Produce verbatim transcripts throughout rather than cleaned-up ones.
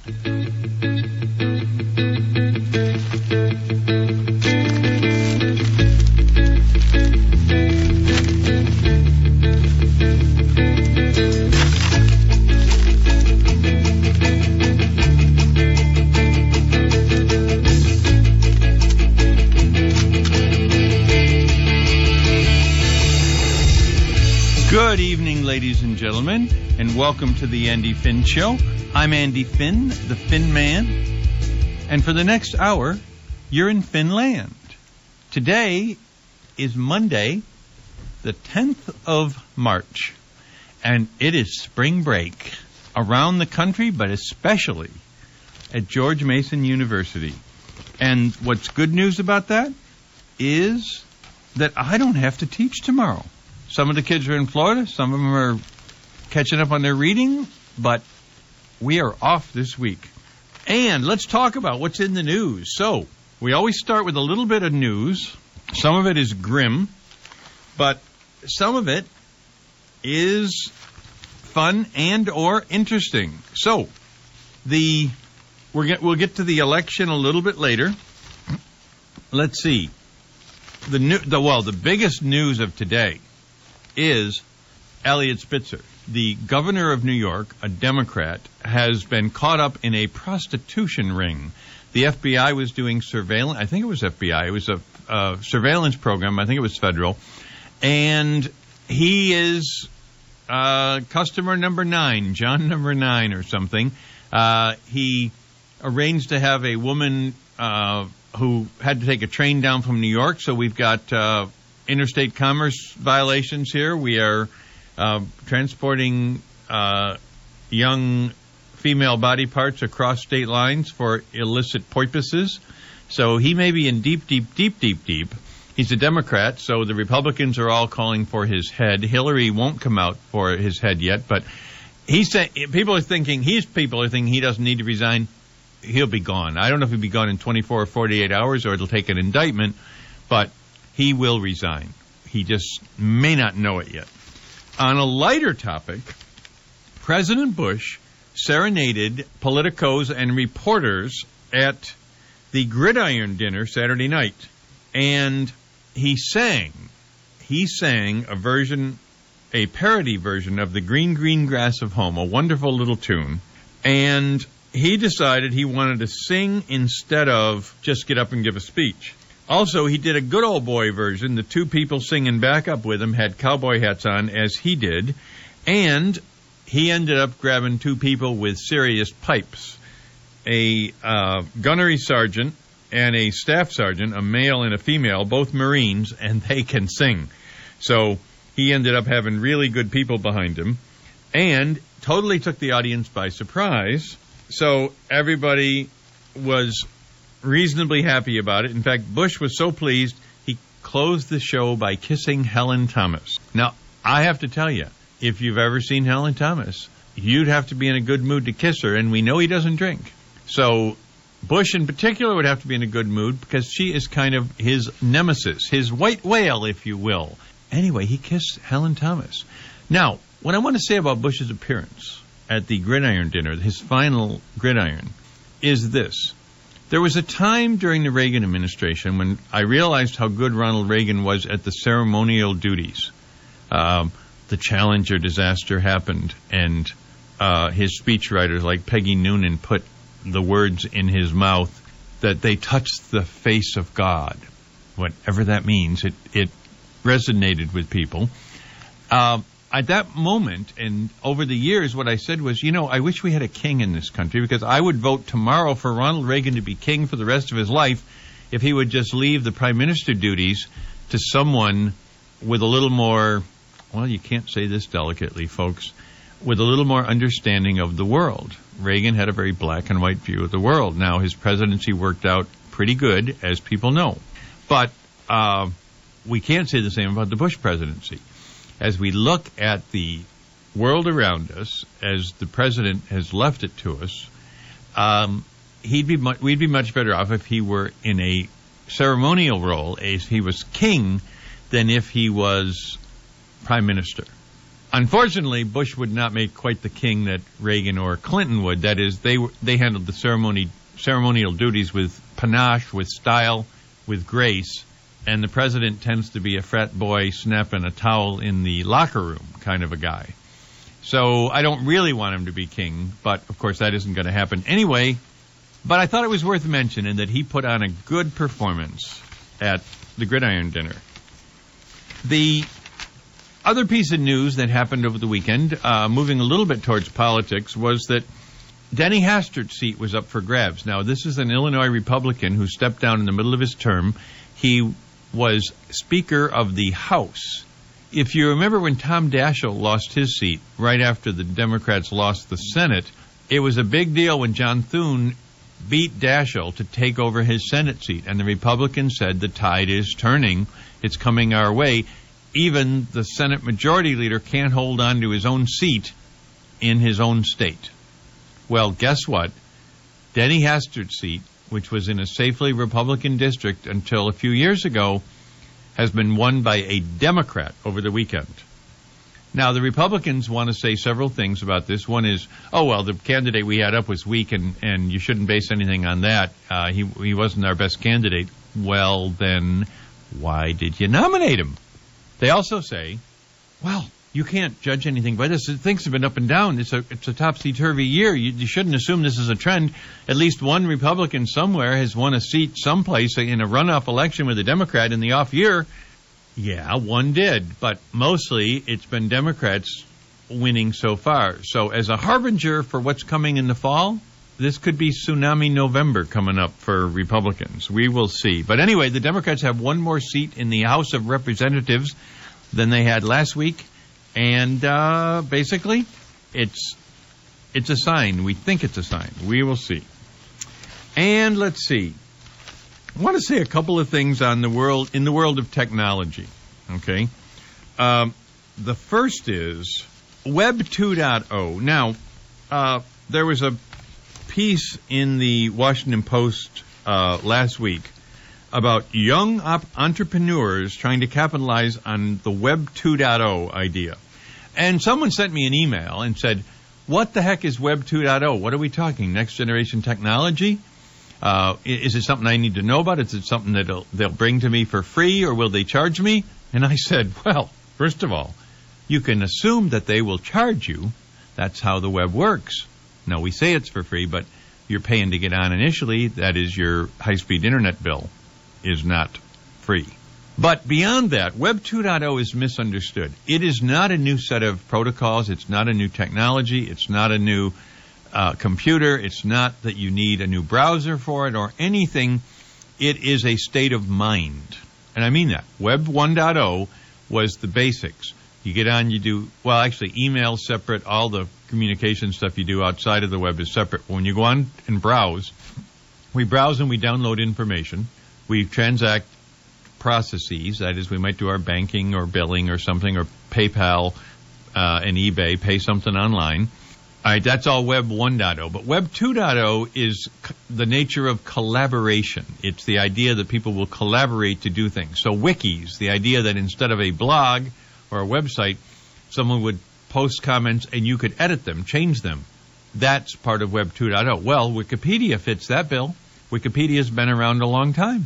Good evening, ladies and gentlemen, and welcome to the Andy Finn Show. I'm Andy Finn, the Finn Man, and for the next hour, you're in Finland. Today is Monday, the tenth of March, and it is spring break around the country, but especially at George Mason University. And what's good news about that is that I don't have to teach tomorrow. Some of the kids are in Florida. Some of them are catching up on their reading. But we are off this week. And let's talk about what's in the news. So, we always start with a little bit of news. Some of it is grim. But some of it is fun and or interesting. So, the we're get, we'll get to the election a little bit later. Let's see. The new, the well, the biggest news of today is Eliot Spitzer, the governor of New York, a Democrat, has been caught up in a prostitution ring. The F B I was doing surveillance. I think it was F B I. It was a uh, surveillance program. I think it was federal. And he is uh, customer number nine, John number nine or something. Uh, he arranged to have a woman uh, who had to take a train down from New York. So we've got Uh, interstate commerce violations here. We are uh, transporting uh, young female body parts across state lines for illicit purposes. So he may be in deep, deep, deep, deep, deep. He's a Democrat, so the Republicans are all calling for his head. Hillary won't come out for his head yet, but he's saying, people are thinking, he's people are thinking he doesn't need to resign. He'll be gone. I don't know if he'll be gone in twenty-four or forty-eight hours or it'll take an indictment, but he will resign. He just may not know it yet. On a lighter topic, President Bush serenaded politicos and reporters at the Gridiron Dinner Saturday night. And he sang, he sang a version, a parody version of the Green, Green Grass of Home, a wonderful little tune. And he decided he wanted to sing instead of just get up and give a speech. Also, he did a good old boy version. The two people singing back up with him had cowboy hats on, as he did. And he ended up grabbing two people with serious pipes. A uh, gunnery sergeant and a staff sergeant, a male and a female, both Marines, and they can sing. So he ended up having really good people behind him. And totally took the audience by surprise. So everybody was reasonably happy about it. In fact, Bush was so pleased, he closed the show by kissing Helen Thomas. Now, I have to tell you, if you've ever seen Helen Thomas, you'd have to be in a good mood to kiss her, and we know he doesn't drink. So Bush in particular would have to be in a good mood because she is kind of his nemesis, his white whale, if you will. Anyway, he kissed Helen Thomas. Now, what I want to say about Bush's appearance at the Gridiron Dinner, his final gridiron, is this. There was a time during the Reagan administration when I realized how good Ronald Reagan was at the ceremonial duties. Um, the Challenger disaster happened, and uh, his speechwriters like Peggy Noonan put the words in his mouth that they touched the face of God. Whatever that means, it, it resonated with people. Uh, At that moment, and over the years, what I said was, you know, I wish we had a king in this country, because I would vote tomorrow for Ronald Reagan to be king for the rest of his life if he would just leave the prime minister duties to someone with a little more, well, you can't say this delicately, folks, with a little more understanding of the world. Reagan had a very black and white view of the world. Now, his presidency worked out pretty good, as people know. But uh, we can't say the same about the Bush presidency. As we look at the world around us, as the president has left it to us, um, he'd be mu- we'd be much better off if he were in a ceremonial role, as he was king, than if he was prime minister. Unfortunately, Bush would not make quite the king that Reagan or Clinton would. That is, they they handled the ceremony ceremonial duties with panache, with style, with grace, and the president tends to be a frat boy snapping a towel in the locker room kind of a guy. So I don't really want him to be king, but of course that isn't going to happen anyway. But I thought it was worth mentioning that he put on a good performance at the Gridiron Dinner. The other piece of news that happened over the weekend, uh, moving a little bit towards politics, was that Denny Hastert's seat was up for grabs. Now, this is an Illinois Republican who stepped down in the middle of his term. He was Speaker of the House. If you remember when Tom Daschle lost his seat right after the Democrats lost the Senate, it was a big deal when John Thune beat Daschle to take over his Senate seat. And the Republicans said the tide is turning. It's coming our way. Even the Senate Majority Leader can't hold on to his own seat in his own state. Well, guess what? Denny Hastert's seat, which was in a safely Republican district until a few years ago, has been won by a Democrat over the weekend. Now, the Republicans want to say several things about this. One is, oh, well, the candidate we had up was weak, and, and you shouldn't base anything on that. Uh, he, he wasn't our best candidate. Well, then, why did you nominate him? They also say, well, you can't judge anything by this. Things have been up and down. It's a it's a topsy-turvy year. You, you shouldn't assume this is a trend. At least one Republican somewhere has won a seat someplace in a runoff election with a Democrat in the off year. Yeah, one did. But mostly it's been Democrats winning so far. So as a harbinger for what's coming in the fall, this could be Tsunami November coming up for Republicans. We will see. But anyway, the Democrats have one more seat in the House of Representatives than they had last week. And uh, basically, it's it's a sign. We think it's a sign. We will see. And let's see. I want to say a couple of things on the world in the world of technology. Okay, um, the first is Web two point oh. Now, uh, there was a piece in the Washington Post uh, last week about young op- entrepreneurs trying to capitalize on the Web two point oh idea. And someone sent me an email and said, what the heck is Web two point oh? What are we talking? Next generation technology? Uh, is it something I need to know about? Is it something that they'll, they'll bring to me for free, or will they charge me? And I said, well, first of all, you can assume that they will charge you. That's how the web works. Now, we say it's for free, but you're paying to get on initially. That is, your high-speed internet bill is not free. But beyond that, Web two point oh is misunderstood. It is not a new set of protocols. It's not a new technology. It's not a new uh, computer. It's not that you need a new browser for it or anything. It is a state of mind. And I mean that. Web one point oh was the basics. You get on, you do, well, actually, email separate. All the communication stuff you do outside of the web is separate. When you go on and browse, we browse and we download information. We transact processes. That is, we might do our banking or billing or something, or PayPal uh, and eBay, pay something online. All right, that's all Web one point oh. But Web two point oh is c- the nature of collaboration. It's the idea that people will collaborate to do things. So wikis, the idea that instead of a blog or a website, someone would post comments and you could edit them, change them. That's part of Web two point oh. Well, Wikipedia fits that bill. Wikipedia's been around a long time.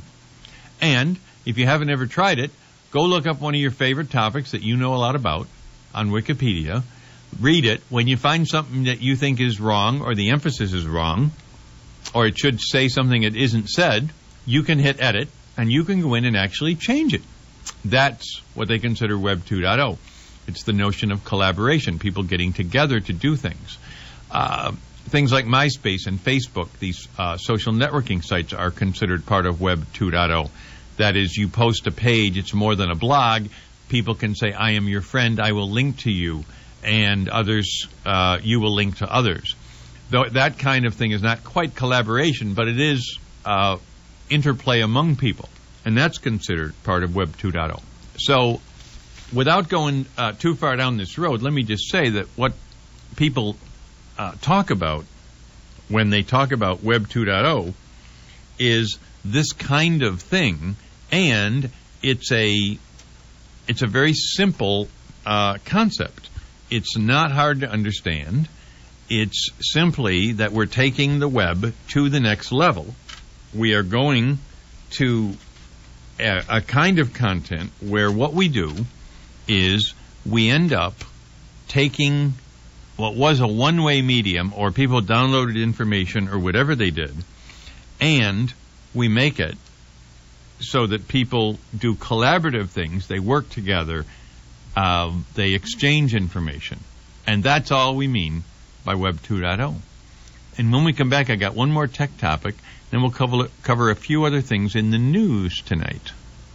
And if you haven't ever tried it, go look up one of your favorite topics that you know a lot about on Wikipedia. Read it. When you find something that you think is wrong, or the emphasis is wrong, or it should say something that isn't said, you can hit edit, and you can go in and actually change it. That's what they consider Web two point oh. It's the notion of collaboration, people getting together to do things. Uh, things like MySpace and Facebook, these uh, social networking sites, are considered part of Web two point oh. That is, you post a page, it's more than a blog. People can say, I am your friend, I will link to you, and others, uh, you will link to others. Though that kind of thing is not quite collaboration, but it is uh, interplay among people, and that's considered part of Web two point oh. So, without going uh, too far down this road, let me just say that what people uh, talk about when they talk about Web two point oh is this kind of thing, and it's a it's a very simple uh, concept. It's not hard to understand. It's simply that we're taking the web to the next level. We are going to a, a kind of content where what we do is we end up taking what was a one-way medium, or people downloaded information or whatever they did, and we make it so that people do collaborative things. They work together. Uh, they exchange information. And that's all we mean by Web two point oh. And when we come back, I got one more tech topic, then we'll cover, cover a few other things in the news tonight.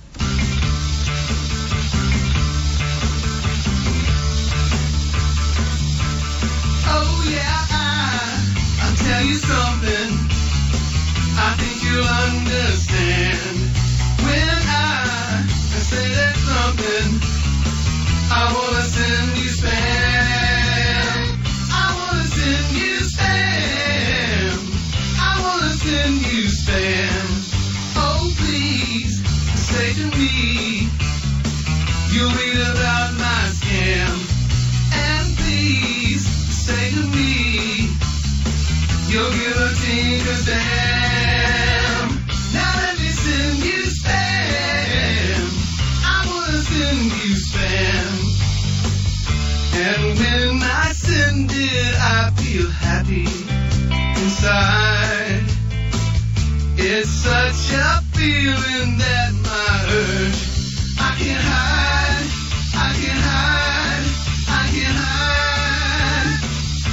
Oh yeah, I, I'll tell you something I think you'll understand. When I, I say that something, I wanna send you spam. I wanna send you spam. I wanna send you spam. Oh please, say to me, you'll read about my scam. And please, say to me, you'll give a tinker's damn. Now let me send you spam. I wanna send you spam. And when I send it, I feel happy inside. It's such a feeling that my urge I can't hide. I can't hide. I can't hide.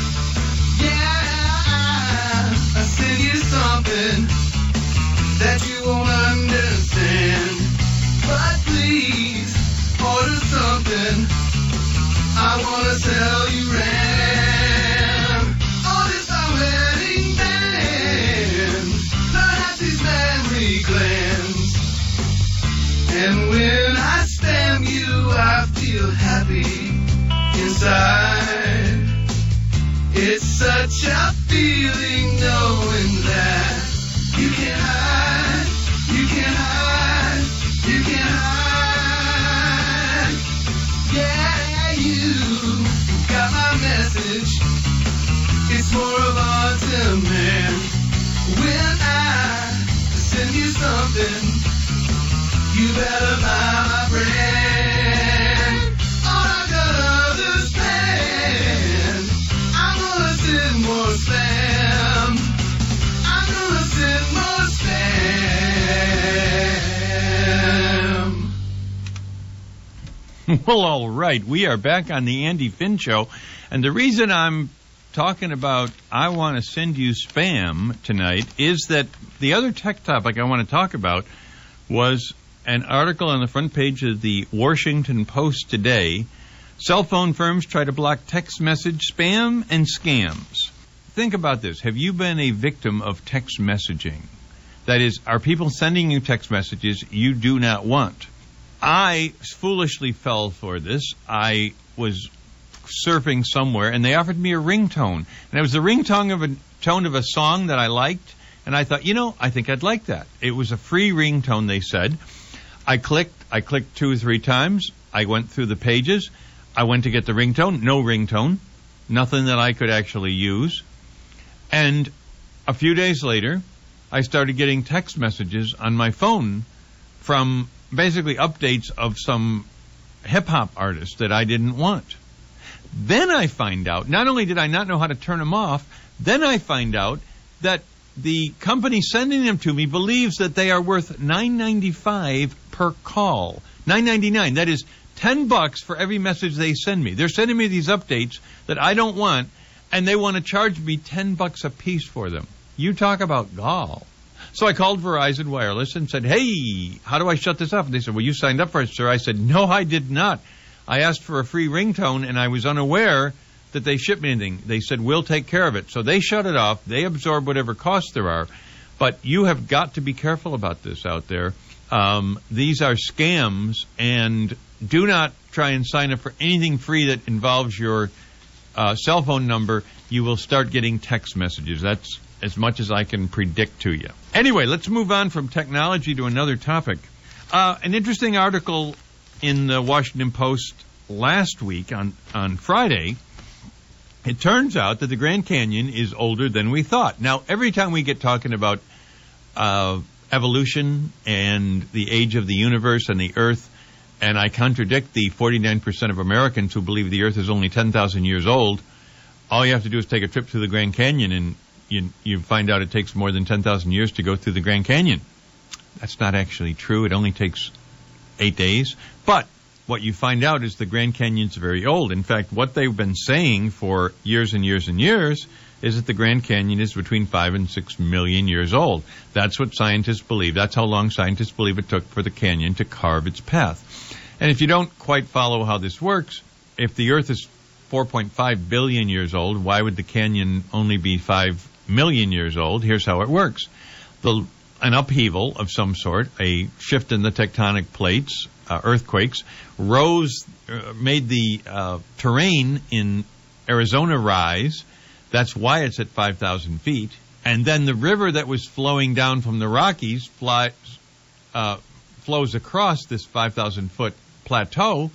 Yeah, I send you something that you won't understand. But please, order something. I wanna sell you RAM. Oh, this my wedding band. Learn how these memory glands. And when I spam you, I feel happy inside. It's such a feeling knowing that you can't hide, you can't hide, you can't hide. Yeah, you got my message. It's more of on demand. When I send you something, you better buy my brand. All I got others planned. I'm gonna send more spam. I'm gonna send more spam. Well, all right. We are back on the Andy Finn Show. And the reason I'm talking about I want to send you spam tonight is that the other tech topic I want to talk about was an article on the front page of the Washington Post today. Cell phone firms try to block text message spam and scams. Think about this. Have you been a victim of text messaging? That is, are people sending you text messages you do not want? I foolishly fell for this. I was surfing somewhere, and they offered me a ringtone. And it was the ringtone of a tone of a song that I liked, and I thought, you know, I think I'd like that. It was a free ringtone, they said. I clicked. I clicked two or three times. I went through the pages. I went to get the ringtone. No ringtone. Nothing that I could actually use. And a few days later, I started getting text messages on my phone from basically updates of some hip-hop artist that I didn't want. Then I find out, not only did I not know how to turn them off, then I find out that the company sending them to me believes that they are worth nine ninety-five per call. nine ninety-nine. That is ten bucks for every message they send me. They're sending me these updates that I don't want, and they want to charge me ten bucks a piece for them. You talk about gall. So I called Verizon Wireless and said, hey, how do I shut this off? And they said, well, you signed up for it, sir. I said, no, I did not. I asked for a free ringtone, and I was unaware that they shipped me anything. They said, we'll take care of it. So they shut it off. They absorb whatever costs there are. But you have got to be careful about this out there. Um, these are scams, and do not try and sign up for anything free that involves your uh, cell phone number. You will start getting text messages. That's as much as I can predict to you. Anyway, let's move on from technology to another topic. Uh, an interesting article in the Washington Post last week on, on Friday, it turns out that the Grand Canyon is older than we thought. Now, every time we get talking about uh, evolution and the age of the universe and the Earth, and I contradict the forty-nine percent of Americans who believe the Earth is only ten thousand years old, all you have to do is take a trip to the Grand Canyon and you, you find out it takes more than ten thousand years to go through the Grand Canyon. That's not actually true. It only takes eight days. But what you find out is the Grand Canyon's very old. In fact, what they've been saying for years and years and years is that the Grand Canyon is between five and six million years old. That's what scientists believe. That's how long scientists believe it took for the canyon to carve its path. And if you don't quite follow how this works, if the Earth is four point five billion years old, why would the canyon only be five million years old? Here's how it works. The, an upheaval of some sort, a shift in the tectonic plates, uh, earthquakes, rose, uh, made the uh, terrain in Arizona rise. That's why it's at five thousand feet. And then the river that was flowing down from the Rockies flies, uh, flows across this five thousand foot plateau.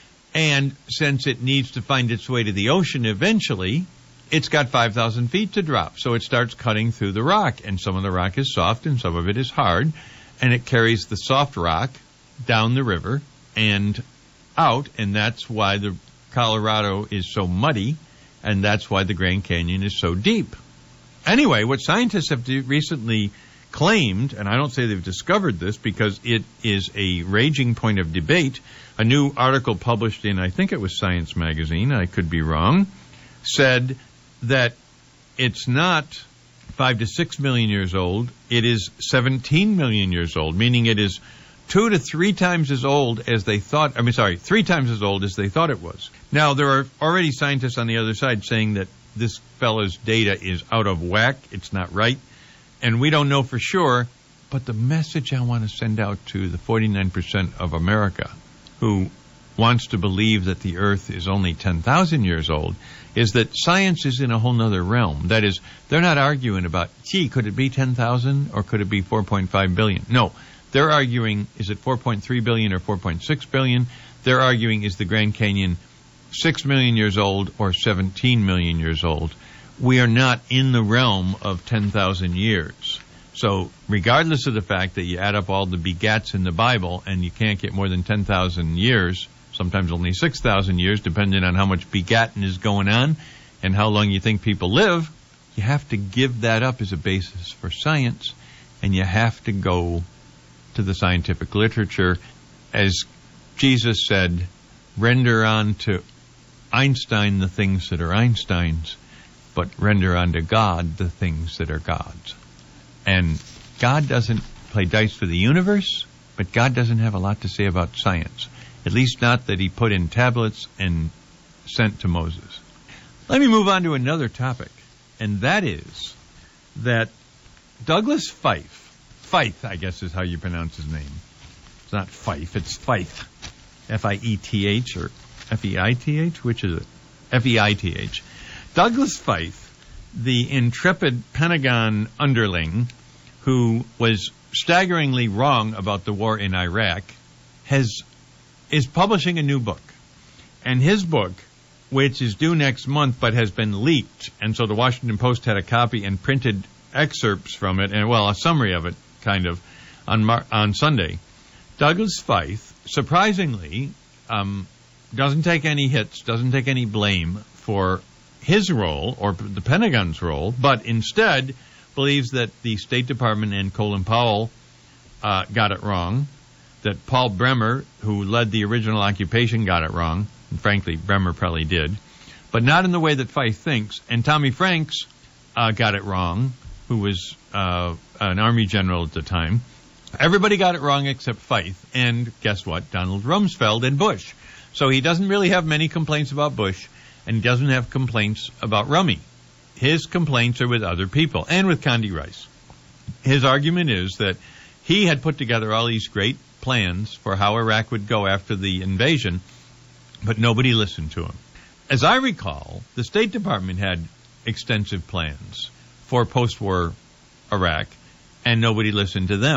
And since it needs to find its way to the ocean eventually, it's got five thousand feet to drop. So it starts cutting through the rock. And some of the rock is soft and some of it is hard. And it carries the soft rock down the river and out. And that's why the Colorado is so muddy. And that's why the Grand Canyon is so deep. Anyway, what scientists have recently claimed, and I don't say they've discovered this because it is a raging point of debate, a new article published in, I think it was Science Magazine, I could be wrong, said that it's not five to six million years old, it is seventeen million years old, meaning it is two to three times as old as they thought, I mean, sorry, three times as old as they thought it was. Now, there are already scientists on the other side saying that this fellow's data is out of whack, it's not right, and we don't know for sure, but the message I want to send out to the forty-nine percent of America who wants to believe that the Earth is only ten thousand years old is that science is in a whole nother realm. That is, they're not arguing about, gee, could it be ten thousand or could it be four point five billion? No, they're arguing, is it four point three billion or four point six billion? They're arguing, is the Grand Canyon six million years old or seventeen million years old? We are not in the realm of ten thousand years. So regardless of the fact that you add up all the begats in the Bible and you can't get more than ten thousand years, sometimes only six thousand years, depending on how much begatting is going on and how long you think people live, you have to give that up as a basis for science, and you have to go to the scientific literature. As Jesus said, render unto Einstein the things that are Einstein's, but render unto God the things that are God's. And God doesn't play dice with the universe, but God doesn't have a lot to say about science. At least not that he put in tablets and sent to Moses. Let me move on to another topic, and that is that Douglas Feith, Feith, I guess is how you pronounce his name. It's not Fife, it's Feith. F I E T H or F E I T H? Which is it? F E I T H. Douglas Feith, the intrepid Pentagon underling who was staggeringly wrong about the war in Iraq, has is publishing a new book. And his book, which is due next month but has been leaked, and so the Washington Post had a copy and printed excerpts from it, and well, a summary of it, kind of, on Mar- on Sunday. Douglas Feith, surprisingly, um, doesn't take any hits, doesn't take any blame for his role, or the Pentagon's role, but instead believes that the State Department and Colin Powell uh, got it wrong, that Paul Bremer, who led the original occupation, got it wrong, and frankly, Bremer probably did, but not in the way that Feith thinks, and Tommy Franks uh, got it wrong, who was uh, an Army general at the time. Everybody got it wrong except Feith, and guess what? Donald Rumsfeld and Bush. So he doesn't really have many complaints about Bush, and he doesn't have complaints about Rummy. His complaints are with other people, and with Condi Rice. His argument is that he had put together all these great plans for how Iraq would go after the invasion, but nobody listened to him. As I recall, the State Department had extensive plans for post-war Iraq, and nobody listened to them.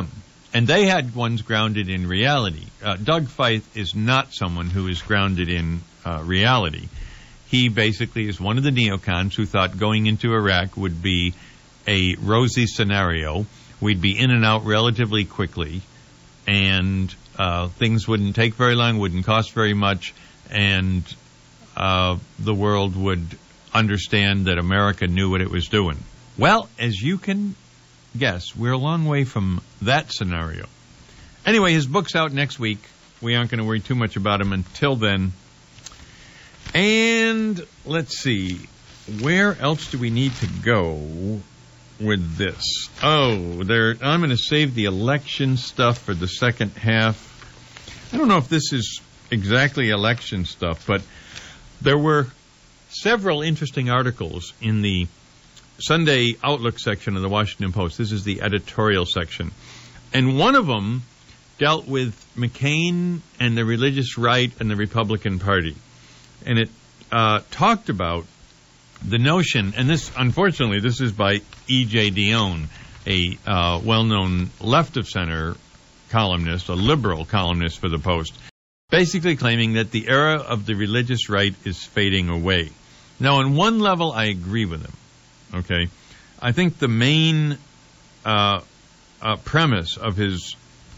And they had ones grounded in reality. Uh, Doug Feith is not someone who is grounded in uh, reality. He basically is one of the neocons who thought going into Iraq would be a rosy scenario. We'd be in and out relatively quickly, and uh, things wouldn't take very long, wouldn't cost very much, and uh, the world would understand that America knew what it was doing. Well, as you can guess, we're a long way from that scenario. Anyway, his book's out next week. We aren't going to worry too much about him until then. And let's see, where else do we need to go with this? Oh, there. I'm going to save the election stuff for the second half. I don't know if this is exactly election stuff, but there were several interesting articles in the Sunday Outlook section of the Washington Post. This is the editorial section. And one of them dealt with McCain and the religious right and the Republican Party. And it uh, talked about the notion, and this, unfortunately, this is by E J Dionne, a uh, well-known left-of-center columnist, a liberal columnist for the Post, basically claiming that the era of the religious right is fading away. Now, on one level, I agree with him. Okay, I think the main uh, uh, premise of his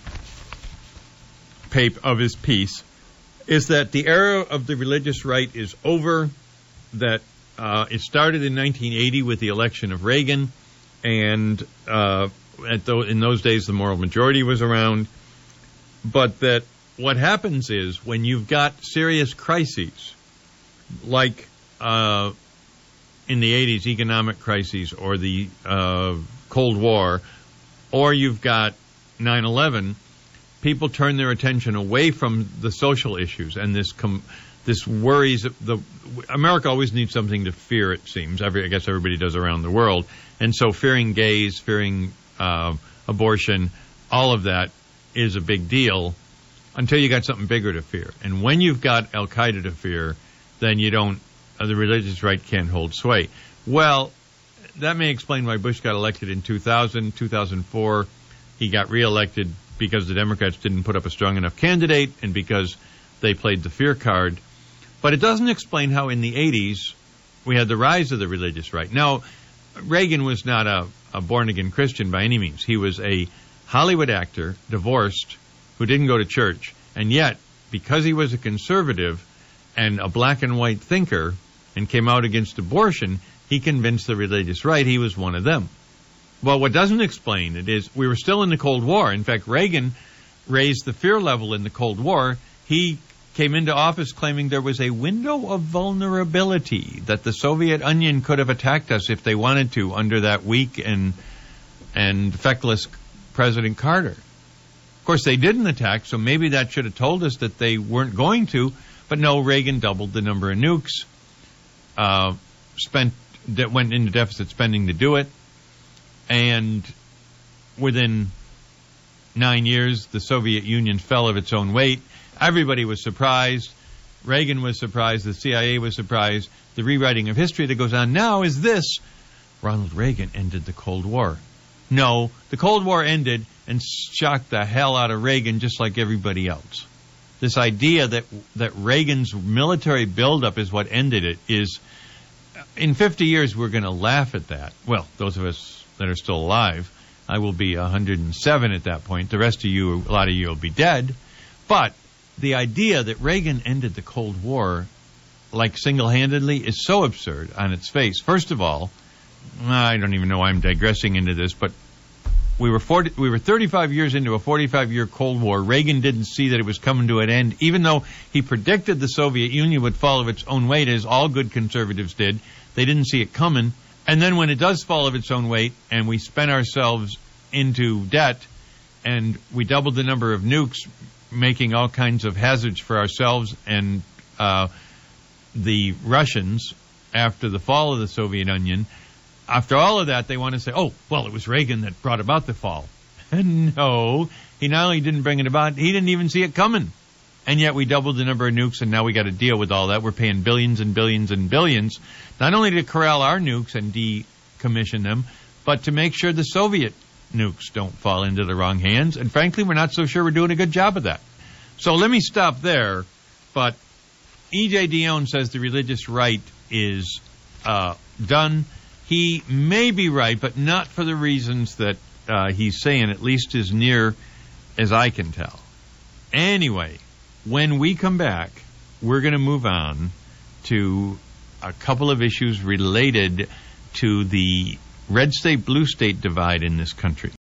paper, of his piece, is that the era of the religious right is over. That uh, it started in nineteen eighty with the election of Reagan, and uh, at th- in those days the moral majority was around. But that what happens is when you've got serious crises, like uh, in the eighties, economic crises, or the uh, Cold War, or you've got nine eleven, people turn their attention away from the social issues, and this com- this worries. The America always needs something to fear, it seems. Every, I guess everybody does around the world. And so fearing gays, fearing uh, abortion, all of that is a big deal until you got something bigger to fear. And when you've got Al-Qaeda to fear, then you don't, uh, the religious right can't hold sway. Well, that may explain why Bush got elected in two thousand, two thousand four. He got reelected because the Democrats didn't put up a strong enough candidate and because they played the fear card. But it doesn't explain how in the eighties we had the rise of the religious right. Now, Reagan was not a, a born-again Christian by any means. He was a Hollywood actor, divorced, who didn't go to church. And yet, because he was a conservative and a black and white thinker and came out against abortion, he convinced the religious right he was one of them. Well, what doesn't explain it is we were still in the Cold War. In fact, Reagan raised the fear level in the Cold War. He came into office claiming there was a window of vulnerability, that the Soviet Union could have attacked us if they wanted to under that weak and and feckless President Carter. Of course, they didn't attack, so maybe that should have told us that they weren't going to. But no, Reagan doubled the number of nukes, uh, spent that went into deficit spending to do it, and within nine years, the Soviet Union fell of its own weight. Everybody was surprised. Reagan was surprised. The C I A was surprised. The rewriting of history that goes on now is this: Ronald Reagan ended the Cold War. No, the Cold War ended and shocked the hell out of Reagan just like everybody else. This idea that that Reagan's military buildup is what ended it is, in fifty years, we're going to laugh at that. Well, those of us that are still alive, I will be one hundred seven at that point. The rest of you, a lot of you will be dead. But the idea that Reagan ended the Cold War like single-handedly is so absurd on its face. First of all, I don't even know why I'm digressing into this, but we were forty, we were thirty-five years into a forty-five-year Cold War. Reagan didn't see that it was coming to an end, even though he predicted the Soviet Union would fall of its own weight, as all good conservatives did. They didn't see it coming. And then when it does fall of its own weight and we spend ourselves into debt and we doubled the number of nukes, making all kinds of hazards for ourselves and uh, the Russians after the fall of the Soviet Union, after all of that, they want to say, oh, well, it was Reagan that brought about the fall. And no, he not only didn't bring it about, he didn't even see it coming. And yet we doubled the number of nukes, and now we got to deal with all that. We're paying billions and billions and billions, not only to corral our nukes and decommission them, but to make sure the Soviet nukes don't fall into the wrong hands. And frankly, we're not so sure we're doing a good job of that. So let me stop there. But E J. Dionne says the religious right is uh, done. He may be right, but not for the reasons that uh, he's saying, at least as near as I can tell. Anyway, when we come back, we're going to move on to a couple of issues related to the red state, blue state divide in this country.